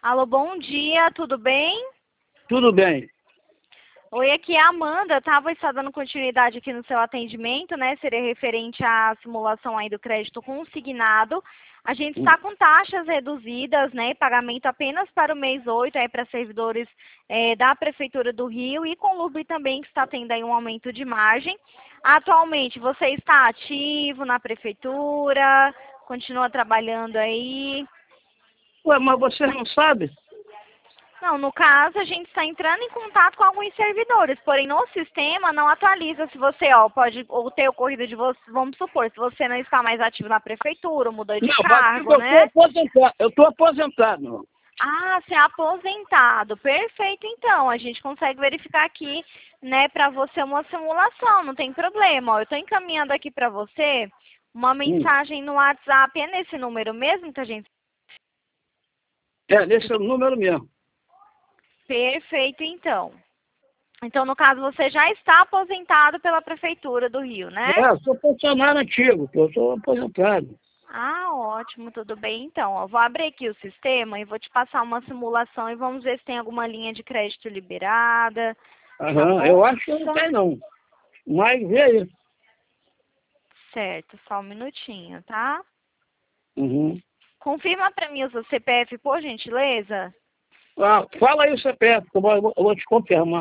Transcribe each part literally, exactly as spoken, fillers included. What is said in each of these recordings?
Alô, bom dia, tudo bem? Tudo bem. Oi, aqui é a Amanda, tá? Vou estar dando continuidade aqui no seu atendimento, né? Seria referente à simulação aí do crédito consignado. A gente está com taxas reduzidas, né? Pagamento apenas para o mês oito, aí para servidores eh, da Prefeitura do Rio e com o Lubre também, que está tendo aí um aumento de margem. Atualmente, você está ativo na Prefeitura? Continua trabalhando aí? Ué, mas você não sabe? Não, no caso, a gente está entrando em contato com alguns servidores, porém no sistema não atualiza se você, ó, pode ou ter ocorrido de você, vamos supor, se você não está mais ativo na prefeitura, mudou de Não, mas tipo, cargo, eu estou né? aposentado. Eu estou aposentado. Ah, você é aposentado. Perfeito, então. A gente consegue verificar aqui, né, para você uma simulação, não tem problema. Ó, eu estou encaminhando aqui para você uma Hum. mensagem no WhatsApp. É nesse número mesmo que a gente... É, nesse é o número mesmo. Perfeito, então. Então, no caso, você já está aposentado pela Prefeitura do Rio, né? É, eu sou funcionário antigo, eu sou aposentado. Ah, ótimo, tudo bem. Então, ó, vou abrir aqui o sistema e vou te passar uma simulação e vamos ver se tem alguma linha de crédito liberada. Tá Aham, bom? eu acho que não Só... tem não. Mas vê aí. Certo, só um minutinho, tá? Uhum. Confirma para mim o seu C P F, por gentileza. Ah, fala aí o C P F, que eu vou, eu vou te confirmar.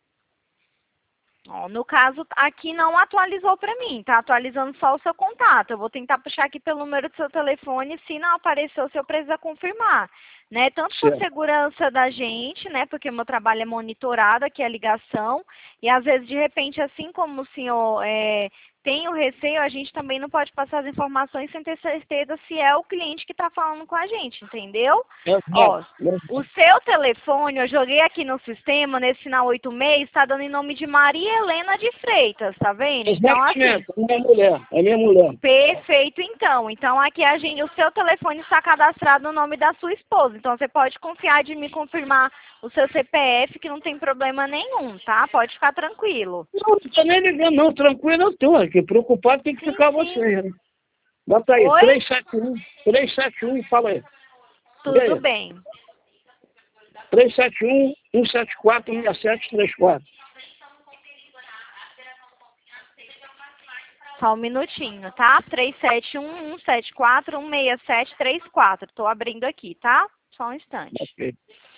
Ó, no caso, aqui não atualizou para mim, tá atualizando só o seu contato. Eu vou tentar puxar aqui pelo número do seu telefone, se não apareceu, o senhor precisa confirmar, né? Tanto por Certo. segurança da gente, né? Porque o meu trabalho é monitorado aqui, a ligação, e às vezes, de repente, assim como o senhor é, tem o receio, a gente também não pode passar as informações sem ter certeza se é o cliente que está falando com a gente, entendeu? Ó, Exato. o seu telefone, eu joguei aqui no sistema, nesse final oito seis, está dando em nome de Maria Helena de Freitas, tá vendo? Então, assim, Exatamente, é minha mulher, é minha mulher. perfeito, então. Então, aqui a gente, o seu telefone está cadastrado no nome da sua esposa. Então, você pode confiar de me confirmar o seu C P F, que não tem problema nenhum, tá? Pode ficar tranquilo. Não, não tô nem ligando não, tranquilo eu tô aqui. Preocupado tem que Sim, ficar sim. você, né? Bota aí, Oi? três sete um, três sete um e fala aí. E Tudo aí? bem. três sete um, um sete quatro, seis sete três quatro. Só um minutinho, tá? três sete um, um sete quatro, um seis sete três quatro. Tô abrindo aqui, tá? Só um instante. Ok.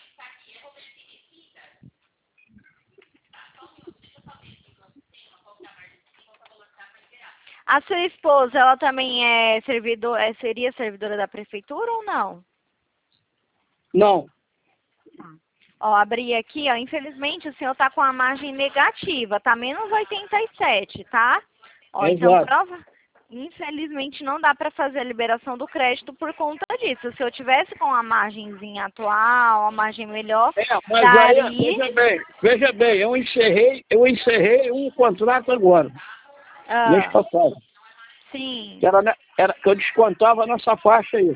A sua esposa, ela também é servidor, é, seria servidora da prefeitura ou não? Não. Ó, abri aqui, ó, infelizmente o senhor tá com a margem negativa, tá menos oitenta e sete, tá? Ó, então Exato. prova, infelizmente não dá para fazer a liberação do crédito por conta disso. Se eu tivesse com a margenzinha atual, a margem melhor, É, mas aí, daria... veja bem, veja bem, eu encerrei, eu encerrei um contrato agora, mês Ah, passado. Que sim. era, né, era, que eu descontava nessa faixa aí.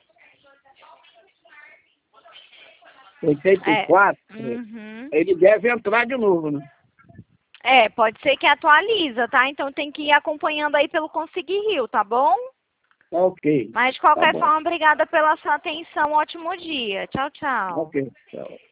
oitenta e É. quatro. Uhum. Ele deve entrar de novo, né? É, pode ser que atualiza, tá? Então tem que ir acompanhando aí pelo Conseguir Rio, tá bom? Tá ok. Mas de Tá qualquer bom. forma, obrigada pela sua atenção. Ótimo dia. Tchau, tchau. Ok. Tchau.